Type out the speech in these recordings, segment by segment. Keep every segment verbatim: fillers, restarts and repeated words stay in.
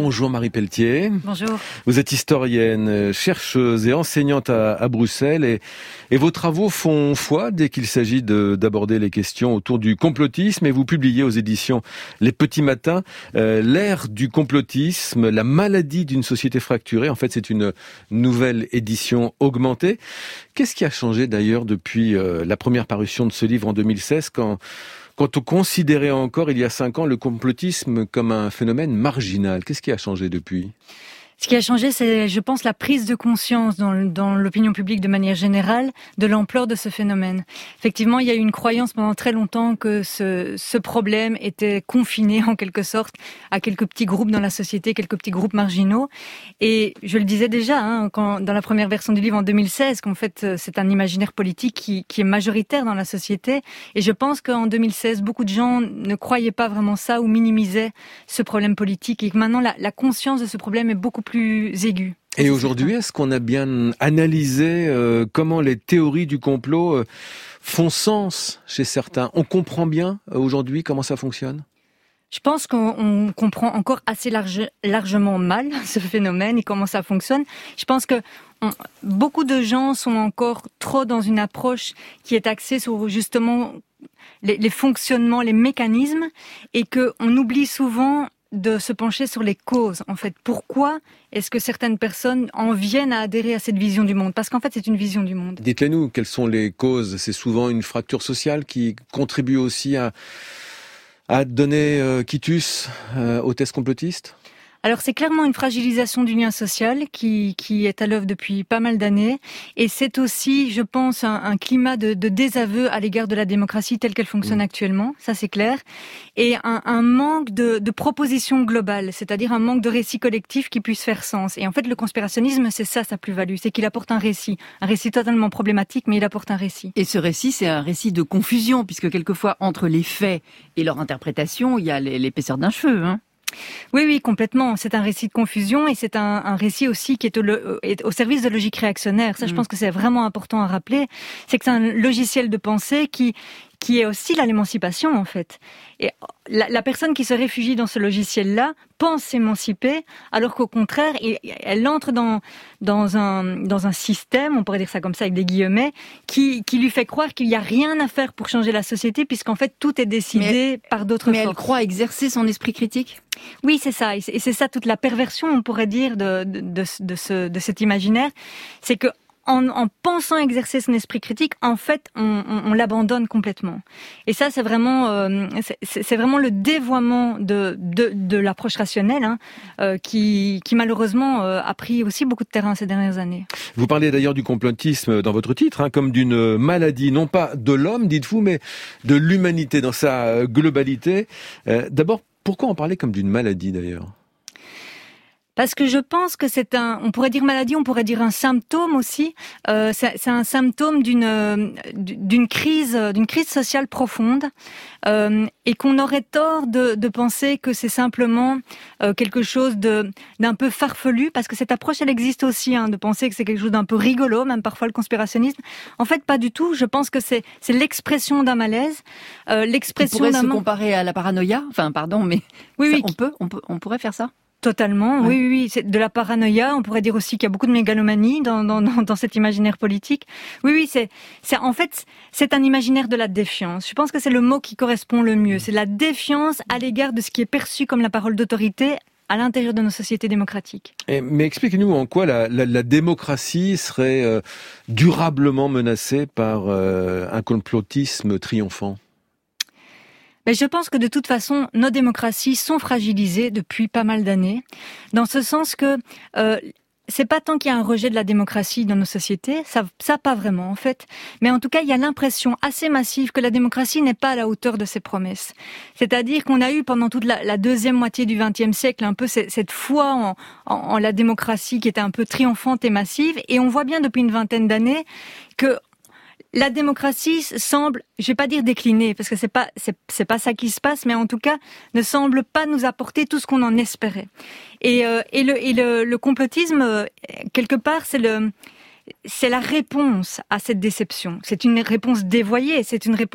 Bonjour Marie Pelletier. Bonjour. Vous êtes historienne, chercheuse et enseignante à, à Bruxelles et, et vos travaux font foi dès qu'il s'agit de, d'aborder les questions autour du complotisme et vous publiez aux éditions Les Petits Matins euh, l'ère du complotisme, la maladie d'une société fracturée. En fait, c'est une nouvelle édition augmentée. Qu'est-ce qui a changé d'ailleurs depuis euh, la première parution de ce livre en deux mille seize quand Quand on considérait encore, il y a cinq ans, le complotisme comme un phénomène marginal? Qu'est-ce qui a changé depuis ? Ce qui a changé, c'est, je pense, la prise de conscience dans, dans l'opinion publique de manière générale de l'ampleur de ce phénomène. Effectivement, il y a eu une croyance pendant très longtemps que ce, ce problème était confiné en quelque sorte à quelques petits groupes dans la société, quelques petits groupes marginaux. Et je le disais déjà, hein, quand, dans la première version du livre en deux mille seize, qu'en fait c'est un imaginaire politique qui, qui est majoritaire dans la société. Et je pense qu'en deux mille seize, beaucoup de gens ne croyaient pas vraiment ça ou minimisaient ce problème politique. Et que maintenant, la, la conscience de ce problème est beaucoup plus aigu. Et aujourd'hui, est-ce qu'on a bien analysé euh, comment les théories du complot euh, font sens chez certains ? On comprend bien euh, aujourd'hui comment ça fonctionne ? Je pense qu'on on comprend encore assez large, largement mal ce phénomène et comment ça fonctionne. Je pense que on, beaucoup de gens sont encore trop dans une approche qui est axée sur justement les, les fonctionnements, les mécanismes, et qu'on oublie souvent de se pencher sur les causes, en fait. Pourquoi est-ce que certaines personnes en viennent à adhérer à cette vision du monde ? Parce qu'en fait, c'est une vision du monde. Dites-les nous, quelles sont les causes ? C'est souvent une fracture sociale qui contribue aussi à, à donner euh, quitus euh, aux thèses complotistes ? Alors c'est clairement une fragilisation du lien social qui, qui est à l'œuvre depuis pas mal d'années, et c'est aussi, je pense, un, un climat de, de désaveu à l'égard de la démocratie telle qu'elle fonctionne mmh. actuellement, ça c'est clair, et un, un manque de, de propositions globales, c'est-à-dire un manque de récit collectif qui puisse faire sens. Et en fait le conspirationnisme, c'est ça sa plus-value, c'est qu'il apporte un récit, un récit totalement problématique, mais il apporte un récit. Et ce récit, c'est un récit de confusion, puisque quelquefois entre les faits et leur interprétation, il y a l'épaisseur d'un cheveu, hein. Oui, oui, complètement. C'est un récit de confusion et c'est un, un récit aussi qui est au, est au service de logique réactionnaire. Ça, mmh. je pense que c'est vraiment important à rappeler. C'est que c'est un logiciel de pensée qui qui est aussi là l'émancipation, en fait. Et la, la personne qui se réfugie dans ce logiciel-là pense s'émanciper, alors qu'au contraire, elle entre dans dans un dans un système, on pourrait dire ça comme ça avec des guillemets, qui qui lui fait croire qu'il n'y a rien à faire pour changer la société, puisqu'en fait tout est décidé mais, par d'autres mais forces. Mais elle croit exercer son esprit critique ? Oui, c'est ça, et c'est, et c'est ça toute la perversion, on pourrait dire, de de de, de ce de cet imaginaire, c'est que En, en pensant exercer son esprit critique, en fait, on, on, on l'abandonne complètement. Et ça, c'est vraiment, euh, c'est, c'est vraiment le dévoiement de, de, de l'approche rationnelle, hein, euh, qui, qui malheureusement euh, a pris aussi beaucoup de terrain ces dernières années. Vous parlez d'ailleurs du complotisme dans votre titre, hein, comme d'une maladie, non pas de l'homme, dites-vous, mais de l'humanité dans sa globalité. Euh, d'abord, pourquoi en parler comme d'une maladie d'ailleurs ? Parce que je pense que c'est un, on pourrait dire maladie, on pourrait dire un symptôme aussi. Euh, c'est, c'est un symptôme d'une d'une crise, d'une crise sociale profonde, euh, et qu'on aurait tort de, de penser que c'est simplement euh, quelque chose de d'un peu farfelu, parce que cette approche elle existe aussi, hein, de penser que c'est quelque chose d'un peu rigolo, même parfois le conspirationnisme. En fait, pas du tout. Je pense que c'est c'est l'expression d'un malaise, euh, l'expression d'un. On pourrait d'un se comparer à la paranoïa. Enfin, pardon, mais oui, ça, oui. on peut, on peut, on pourrait faire ça. Totalement, oui, oui, oui, c'est de la paranoïa. On pourrait dire aussi qu'il y a beaucoup de mégalomanie dans, dans, dans, dans cet imaginaire politique. Oui, oui, c'est, c'est, en fait, c'est un imaginaire de la défiance. Je pense que c'est le mot qui correspond le mieux. C'est la défiance à l'égard de ce qui est perçu comme la parole d'autorité à l'intérieur de nos sociétés démocratiques. Et, mais expliquez-nous en quoi la, la, la démocratie serait euh, durablement menacée par euh, un complotisme triomphant. Mais je pense que de toute façon, nos démocraties sont fragilisées depuis pas mal d'années, dans ce sens que euh, c'est pas tant qu'il y a un rejet de la démocratie dans nos sociétés, ça, ça pas vraiment en fait, mais en tout cas il y a l'impression assez massive que la démocratie n'est pas à la hauteur de ses promesses. C'est-à-dire qu'on a eu pendant toute la, la deuxième moitié du vingtième siècle un peu cette, cette foi en, en, en la démocratie qui était un peu triomphante et massive, et on voit bien depuis une vingtaine d'années que la démocratie semble, je vais pas dire décliner, parce que c'est pas, c'est, c'est pas ça qui se passe, mais en tout cas, ne semble pas nous apporter tout ce qu'on en espérait. Et, euh, et le, et le, le complotisme, euh, quelque part, c'est le, c'est la réponse à cette déception. C'est une réponse dévoyée, c'est une réponse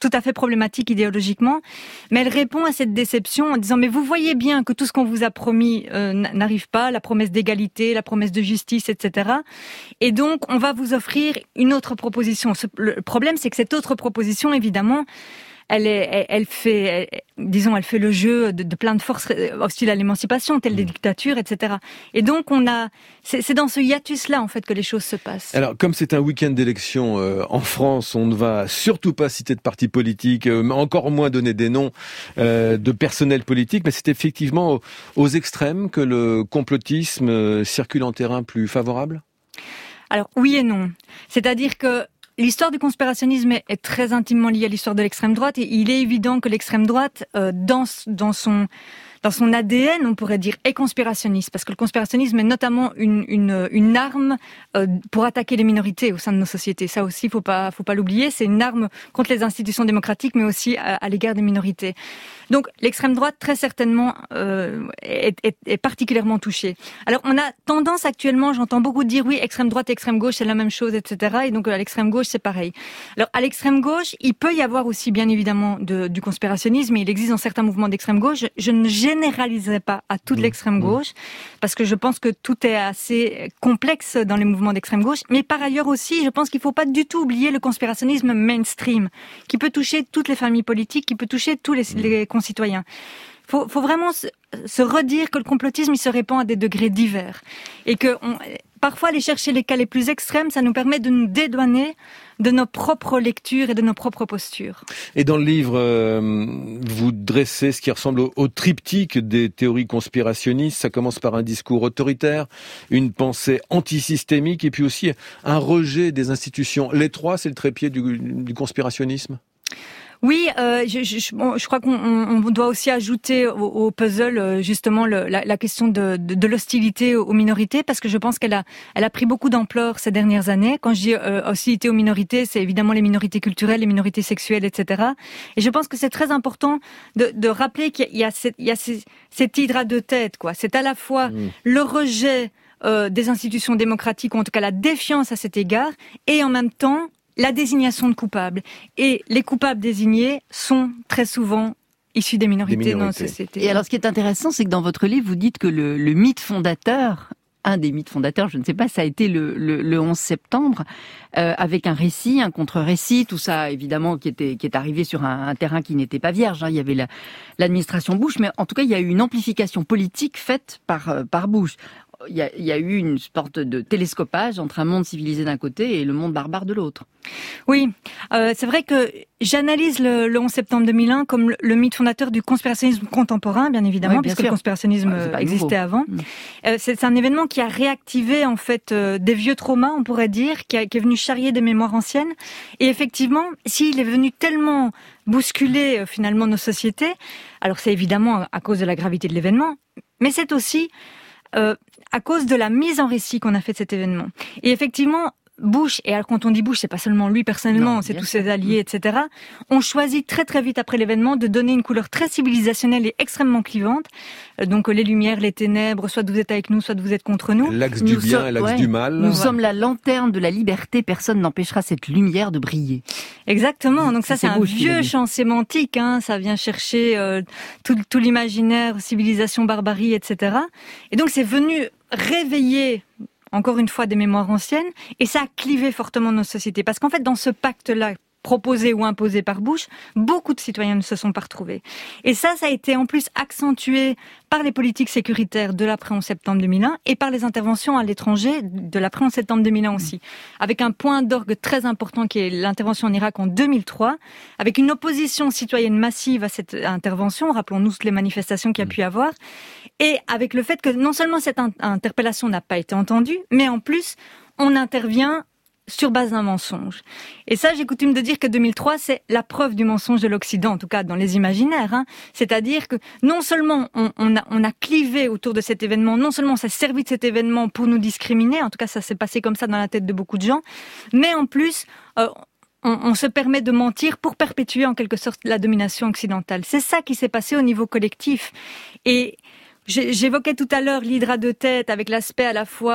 tout à fait problématique idéologiquement, mais elle répond à cette déception en disant mais vous voyez bien que tout ce qu'on vous a promis euh, n'arrive pas, la promesse d'égalité, la promesse de justice, et cetera. Et donc on va vous offrir une autre proposition. Le problème, c'est que cette autre proposition, évidemment, elle, est, elle, elle fait, elle, disons, elle fait le jeu de, de plein de forces hostiles à l'émancipation, telles des dictatures, et cetera. Et donc, on a, c'est, c'est dans ce hiatus-là, en fait, que les choses se passent. Alors, comme c'est un week-end d'élection euh, en France, on ne va surtout pas citer de partis politiques, euh, encore moins donner des noms euh, de personnel politique, mais c'est effectivement aux, aux extrêmes que le complotisme euh, circule en terrain plus favorable ? Alors, oui et non. C'est-à-dire que l'histoire du conspirationnisme est très intimement liée à l'histoire de l'extrême droite et il est évident que l'extrême droite, euh, dans, dans son dans son A D N, on pourrait dire, est conspirationniste, parce que le conspirationnisme est notamment une une, une arme euh, pour attaquer les minorités au sein de nos sociétés. Ça aussi, faut pas faut pas l'oublier. C'est une arme contre les institutions démocratiques, mais aussi à, à l'égard des minorités. Donc, l'extrême droite, très certainement, euh, est, est, est particulièrement touchée. Alors, on a tendance actuellement, j'entends beaucoup dire, oui, extrême droite et extrême gauche, c'est la même chose, et cetera. Et donc, à l'extrême gauche, c'est pareil. Alors, à l'extrême gauche, il peut y avoir aussi, bien évidemment, de, du conspirationnisme. Il existe dans certains mouvements d'extrême gauche. Je ne généraliserai pas à toute mmh. l'extrême gauche, parce que je pense que tout est assez complexe dans les mouvements d'extrême gauche. Mais par ailleurs aussi, je pense qu'il ne faut pas du tout oublier le conspirationnisme mainstream, qui peut toucher toutes les familles politiques, qui peut toucher tous les, les concitoyens. Il faut, faut vraiment se, se redire que le complotisme, il se répand à des degrés divers. Et que on, parfois, aller chercher les cas les plus extrêmes, ça nous permet de nous dédouaner de nos propres lectures et de nos propres postures. Et dans le livre, euh, vous dressez ce qui ressemble au, au triptyque des théories conspirationnistes. Ça commence par un discours autoritaire, une pensée antisystémique et puis aussi un rejet des institutions. Les trois, c'est le trépied du, du conspirationnisme ? Oui, euh, je, je, bon, je crois qu'on on doit aussi ajouter au, au puzzle justement le, la, la question de, de, de l'hostilité aux minorités, parce que je pense qu'elle a, elle a pris beaucoup d'ampleur ces dernières années. Quand je dis euh, hostilité aux minorités, c'est évidemment les minorités culturelles, les minorités sexuelles, et cetera. Et je pense que c'est très important de, de rappeler qu'il y a, cette, il y a ces, cette hydre à deux têtes, quoi. C'est à la fois mmh. le rejet euh, des institutions démocratiques, ou en tout cas la défiance à cet égard, et en même temps la désignation de coupables. Et les coupables désignés sont très souvent issus des minorités, des minorités. dans la société. Et alors, ce qui est intéressant, c'est que dans votre livre, vous dites que le, le mythe fondateur, un des mythes fondateurs, je ne sais pas, ça a été le, le, le onze septembre, euh, avec un récit, un contre-récit, tout ça, évidemment, qui était qui est arrivé sur un, un terrain qui n'était pas vierge. Hein. Il y avait la, l'administration Bush, mais en tout cas, il y a eu une amplification politique faite par, euh, par Bush. Il y, a, il y a eu une sorte de télescopage entre un monde civilisé d'un côté et le monde barbare de l'autre. Oui, euh, c'est vrai que j'analyse le, le onze septembre deux mille un comme le, le mythe fondateur du conspirationnisme contemporain, bien évidemment, oui, bien puisque sûr. le conspirationnisme ouais, existait avant. Mmh. Euh, c'est, c'est un événement qui a réactivé en fait euh, des vieux traumas, on pourrait dire, qui, a, qui est venu charrier des mémoires anciennes. Et effectivement, s'il est venu tellement bousculer euh, finalement nos sociétés, alors c'est évidemment à, à cause de la gravité de l'événement, mais c'est aussi Euh, à cause de la mise en récit qu'on a fait de cet événement. Et effectivement, Bush, et alors quand on dit Bush, c'est pas seulement lui personnellement, non, c'est tous sûr. ses alliés, et cetera, ont choisi très très vite après l'événement de donner une couleur très civilisationnelle et extrêmement clivante. Euh, donc les lumières, les ténèbres, soit vous êtes avec nous, soit vous êtes contre nous. L'axe du nous bien so- et l'axe ouais. du mal. Nous ouais. sommes la lanterne de la liberté, personne n'empêchera cette lumière de briller. Exactement, donc ça c'est, c'est un Bush, vieux champ sémantique, hein. Ça vient chercher euh, tout, tout l'imaginaire, civilisation, barbarie, et cetera. Et donc c'est venu réveiller encore une fois des mémoires anciennes, et ça a clivé fortement nos sociétés. Parce qu'en fait, dans ce pacte-là, proposé ou imposé par Bush, beaucoup de citoyens ne se sont pas retrouvés. Et ça, ça a été en plus accentué par les politiques sécuritaires de l'après-onze septembre deux mille un et par les interventions à l'étranger de l'après-onze septembre deux mille un aussi. Avec un point d'orgue très important qui est l'intervention en Irak en deux mille trois, avec une opposition citoyenne massive à cette intervention, rappelons-nous toutes les manifestations qu'il y a pu y avoir, et avec le fait que non seulement cette in- interpellation n'a pas été entendue, mais en plus, on intervient sur base d'un mensonge. Et ça, j'ai coutume de dire que deux mille trois, c'est la preuve du mensonge de l'Occident, en tout cas dans les imaginaires. Hein. C'est-à-dire que non seulement on, on, a, on a clivé autour de cet événement, non seulement ça s'est servi de cet événement pour nous discriminer, en tout cas ça s'est passé comme ça dans la tête de beaucoup de gens, mais en plus, euh, on, on se permet de mentir pour perpétuer en quelque sorte la domination occidentale. C'est ça qui s'est passé au niveau collectif. Et j'évoquais tout à l'heure l'hydre à deux têtes avec l'aspect à la fois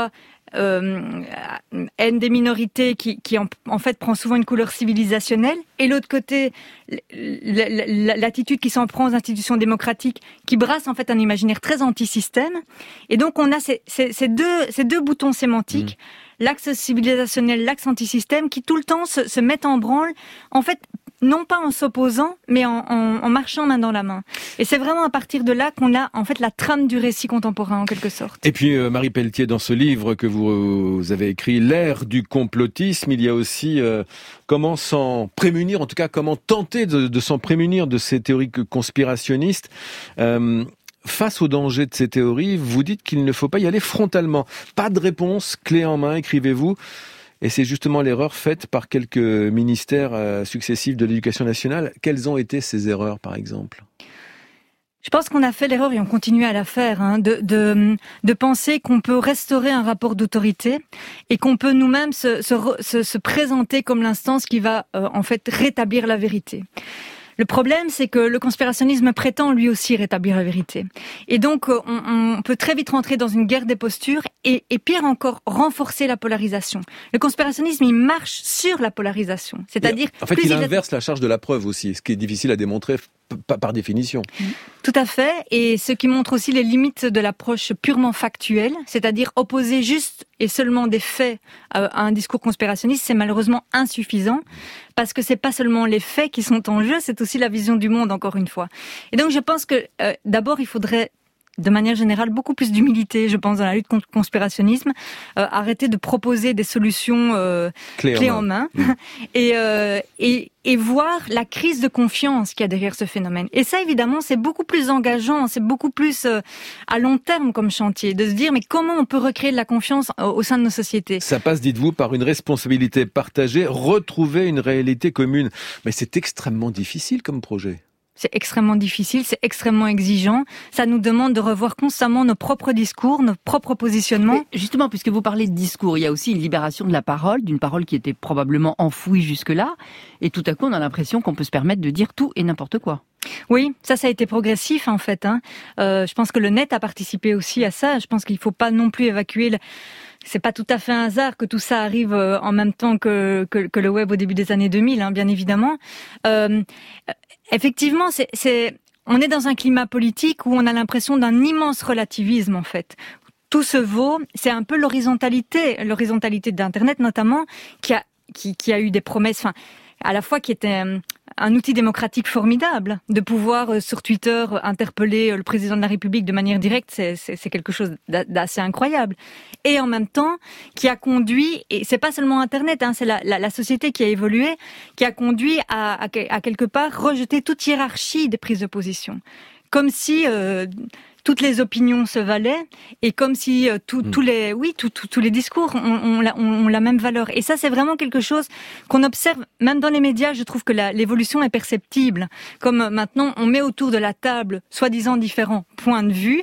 euh, haine des minorités qui, qui en, en fait prend souvent une couleur civilisationnelle, et l'autre côté, l'attitude qui s'en prend aux institutions démocratiques, qui brasse en fait un imaginaire très anti-système. Et donc on a ces, ces, ces, deux, ces deux boutons sémantiques, mmh. l'axe civilisationnel, l'axe anti-système, qui tout le temps se, se mettent en branle, en fait, non pas en s'opposant, mais en, en, en marchant main dans la main. Et c'est vraiment à partir de là qu'on a en fait la trame du récit contemporain en quelque sorte. Et puis euh, Marie Pelletier, dans ce livre que vous, vous avez écrit, L'ère du complotisme, il y a aussi euh, comment s'en prémunir, en tout cas comment tenter de, de s'en prémunir de ces théories conspirationnistes. Euh, Face au danger de ces théories, vous dites qu'il ne faut pas y aller frontalement. Pas de réponse clé en main, écrivez-vous. Et c'est justement l'erreur faite par quelques ministères euh, successifs de l'Éducation nationale. Quelles ont été ces erreurs, par exemple ? Je pense qu'on a fait l'erreur, et on continue à la faire, hein, de, de, de penser qu'on peut restaurer un rapport d'autorité et qu'on peut nous-mêmes se, se, se présenter comme l'instance qui va euh, en fait rétablir la vérité. Le problème, c'est que le conspirationnisme prétend lui aussi rétablir la vérité. Et donc, on, on peut très vite rentrer dans une guerre des postures et, et pire encore, renforcer la polarisation. Le conspirationnisme, il marche sur la polarisation. C'est-à-dire... En fait, il, il inverse a... la charge de la preuve aussi, ce qui est difficile à démontrer p- par définition. Tout à fait. Et ce qui montre aussi les limites de l'approche purement factuelle, c'est-à-dire opposer juste et seulement des faits à un discours conspirationniste, c'est malheureusement insuffisant. Parce que c'est pas seulement les faits qui sont en jeu, c'est aussi la vision du monde, encore une fois. Et donc je pense que euh, d'abord il faudrait, de manière générale, beaucoup plus d'humilité, je pense, dans la lutte contre le conspirationnisme, euh, arrêter de proposer des solutions euh, clés, clés en main, en main. Mmh. et, euh, et, et voir la crise de confiance qu'il y a derrière ce phénomène. Et ça, évidemment, c'est beaucoup plus engageant, c'est beaucoup plus euh, à long terme comme chantier, de se dire, mais comment on peut recréer de la confiance au, au sein de nos sociétés ? Ça passe, dites-vous, par une responsabilité partagée, retrouver une réalité commune. Mais c'est extrêmement difficile comme projet. C'est extrêmement difficile, c'est extrêmement exigeant. Ça nous demande de revoir constamment nos propres discours, nos propres positionnements. Mais justement, puisque vous parlez de discours, il y a aussi une libération de la parole, d'une parole qui était probablement enfouie jusque-là. Et tout à coup, on a l'impression qu'on peut se permettre de dire tout et n'importe quoi. Oui, ça, ça a été progressif en fait. Hein. Euh, je pense que le net a participé aussi à ça. Je pense qu'il ne faut pas non plus évacuer... Le... C'est pas tout à fait un hasard que tout ça arrive en même temps que, que, que le web au début des années deux mille, hein, bien évidemment. Euh, effectivement, c'est, c'est, on est dans un climat politique où on a l'impression d'un immense relativisme, en fait. Tout se vaut. C'est un peu l'horizontalité, l'horizontalité d'Internet notamment, qui a, qui, qui a eu des promesses, enfin, à la fois qui était un outil démocratique formidable, de pouvoir euh, sur Twitter interpeller le président de la République de manière directe, c'est, c'est, c'est quelque chose d'assez incroyable. Et en même temps, qui a conduit, et c'est pas seulement Internet, hein, c'est la, la, la société qui a évolué, qui a conduit à, à, à quelque part rejeter toute hiérarchie des prises de position. Comme si... Euh, toutes les opinions se valaient et comme si euh, tout, mmh. tous les oui tout, tout, tous les discours ont, ont, ont, ont la même valeur. Et ça, c'est vraiment quelque chose qu'on observe même dans les médias. Je trouve que la, l'évolution est perceptible. Comme maintenant, on met autour de la table soi-disant différents points de vue,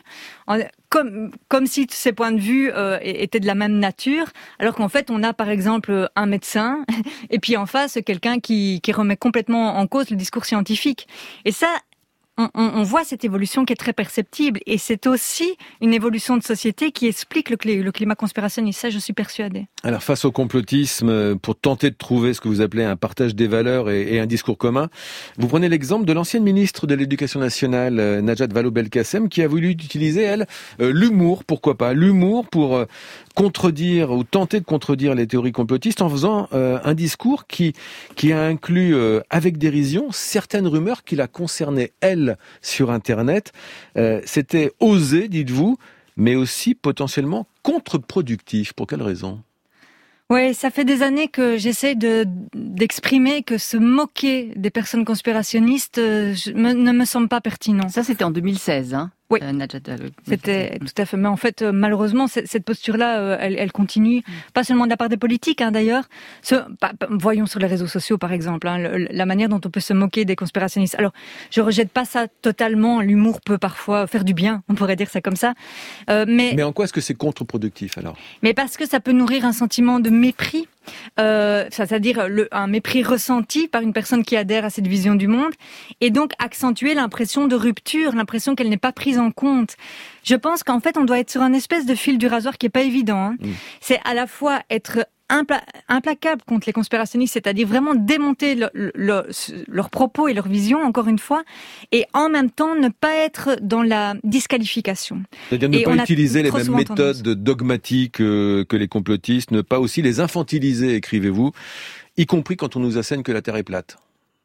comme comme si ces points de vue euh, étaient de la même nature, alors qu'en fait, on a par exemple un médecin et puis en face quelqu'un qui, qui remet complètement en cause le discours scientifique. Et ça, On, on voit cette évolution qui est très perceptible et c'est aussi une évolution de société qui explique le, le climat conspirationniste. Ça, je suis persuadée. Alors, face au complotisme, pour tenter de trouver ce que vous appelez un partage des valeurs et, et un discours commun, vous prenez l'exemple de l'ancienne ministre de l'Éducation nationale, Najat Vallaud-Belkacem, qui a voulu utiliser, elle, euh, l'humour, pourquoi pas, l'humour pour euh, contredire ou tenter de contredire les théories complotistes en faisant euh, un discours qui, qui a inclus, euh, avec dérision, certaines rumeurs qui la concernaient, elle, sur Internet. Euh, c'était osé, dites-vous, mais aussi potentiellement contre-productif. Pour quelle raison ? Oui, ça fait des années que j'essaie de, d'exprimer que se moquer des personnes conspirationnistes euh, me, ne me semble pas pertinent. Ça, c'était en deux mille seize, hein ? Oui, euh, Najat, euh, c'était tout à fait. Mais en fait, euh, malheureusement, cette, cette posture-là, euh, elle, elle continue, mmh. pas seulement de la part des politiques, hein, d'ailleurs. Ce, bah, voyons sur les réseaux sociaux, par exemple, hein, le, la manière dont on peut se moquer des conspirationnistes. Alors, je rejette pas ça totalement. L'humour peut parfois faire du bien, on pourrait dire ça comme ça. Euh, mais, mais en quoi est-ce que c'est contre-productif alors ? Mais parce que ça peut nourrir un sentiment de mépris. euh, c'est-à-dire le, un mépris ressenti par une personne qui adhère à cette vision du monde, et donc accentuer l'impression de rupture, l'impression qu'elle n'est pas prise en compte. Je pense qu'en fait, on doit être sur un espèce de fil du rasoir qui est pas évident. Hein. Mmh. C'est à la fois être Impla- implacable contre les conspirationnistes, c'est-à-dire vraiment démonter le, le, le, leurs propos et leurs visions, encore une fois, et en même temps ne pas être dans la disqualification. C'est-à-dire ne et pas utiliser les mêmes méthodes tendance. dogmatiques euh, que les complotistes, ne pas aussi les infantiliser, écrivez-vous, y compris quand on nous assène que la Terre est plate.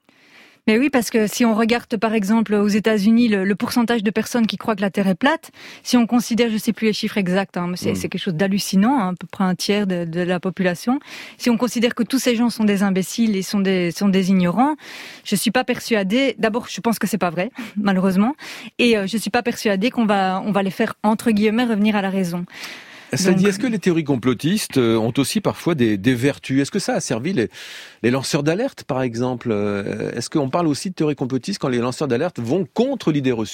Mais oui, parce que si on regarde par exemple aux États-Unis le, le pourcentage de personnes qui croient que la Terre est plate, si on considère, je sais plus les chiffres exacts, hein, mais c'est, mmh. c'est quelque chose d'hallucinant, hein, à peu près un tiers de, de la population. Si on considère que tous ces gens sont des imbéciles et sont des sont des ignorants, je suis pas persuadée. D'abord, je pense que c'est pas vrai, malheureusement, et euh, je suis pas persuadée qu'on va on va les faire entre guillemets revenir à la raison. Ça dit, est-ce que les théories complotistes ont aussi parfois des, des vertus ? Est-ce que ça a servi les, les lanceurs d'alerte, par exemple ? Est-ce qu'on parle aussi de théories complotistes quand les lanceurs d'alerte vont contre l'idée reçue ?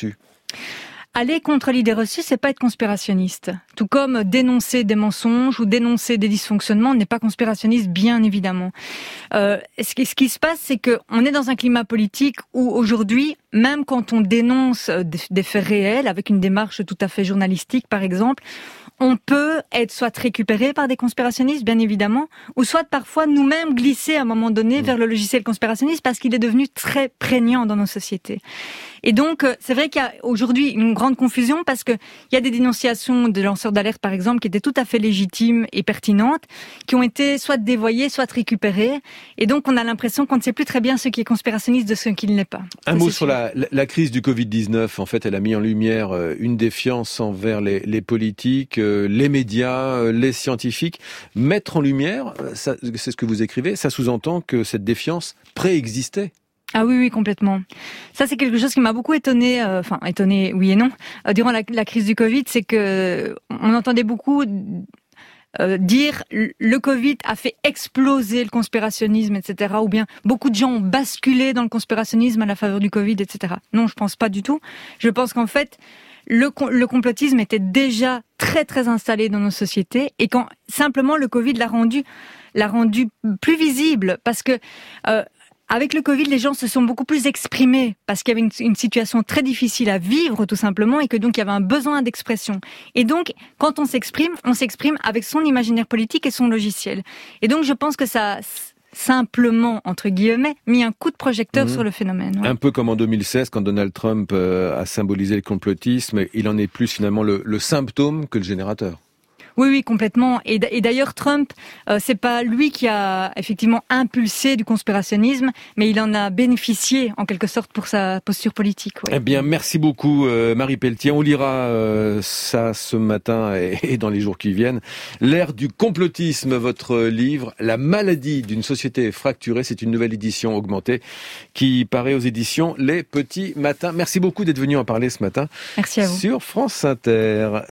Aller contre l'idée reçue, c'est pas être conspirationniste. Tout comme dénoncer des mensonges ou dénoncer des dysfonctionnements n'est pas conspirationniste, bien évidemment. Euh, ce, qui, ce qui se passe, c'est que on est dans un climat politique où aujourd'hui, même quand on dénonce des, des faits réels, avec une démarche tout à fait journalistique, par exemple, on peut être soit récupéré par des conspirationnistes, bien évidemment, ou soit parfois nous-mêmes glisser à un moment donné vers le logiciel conspirationniste parce qu'il est devenu très prégnant dans nos sociétés. Et donc, c'est vrai qu'il y a aujourd'hui une grande confusion parce que il y a des dénonciations de lanceurs d'alerte, par exemple, qui étaient tout à fait légitimes et pertinentes, qui ont été soit dévoyées, soit récupérées. Et donc, on a l'impression qu'on ne sait plus très bien ce qui est conspirationniste de ce qui ne l'est pas. Un mot sur la, la crise du covid dix-neuf. En fait, elle a mis en lumière une défiance envers les, les politiques, les médias, les scientifiques. Mettre en lumière, ça, c'est ce que vous écrivez, ça sous-entend que cette défiance préexistait. Ah oui, oui, complètement. Ça, c'est quelque chose qui m'a beaucoup étonné, euh, enfin, étonné, oui et non, euh, durant la, la crise du Covid, c'est que on entendait beaucoup euh, dire le Covid a fait exploser le conspirationnisme, et cetera. Ou bien beaucoup de gens ont basculé dans le conspirationnisme à la faveur du Covid, et cetera. Non, je pense pas du tout. Je pense qu'en fait, le, le complotisme était déjà très, très installé dans nos sociétés et quand simplement le Covid l'a rendu, l'a rendu plus visible parce que euh, avec le Covid, les gens se sont beaucoup plus exprimés parce qu'il y avait une, une situation très difficile à vivre, tout simplement, et que donc il y avait un besoin d'expression. Et donc, quand on s'exprime, on s'exprime avec son imaginaire politique et son logiciel. Et donc, je pense que ça a simplement, entre guillemets, mis un coup de projecteur mmh. sur le phénomène. Ouais. Un peu comme en deux mille seize, quand Donald Trump euh, a symbolisé le complotisme, il en est plus finalement le, le symptôme que le générateur. Oui, oui, complètement. Et, et d'ailleurs, Trump, euh, c'est pas lui qui a effectivement impulsé du conspirationnisme, mais il en a bénéficié en quelque sorte pour sa posture politique. Ouais. Eh bien, merci beaucoup, euh, Marie Pelletier. On lira euh, ça ce matin et, et dans les jours qui viennent. L'ère du complotisme, votre livre, La maladie d'une société fracturée. C'est une nouvelle édition augmentée qui paraît aux éditions Les Petits Matins. Merci beaucoup d'être venu en parler ce matin. Merci à vous. Sur France Inter.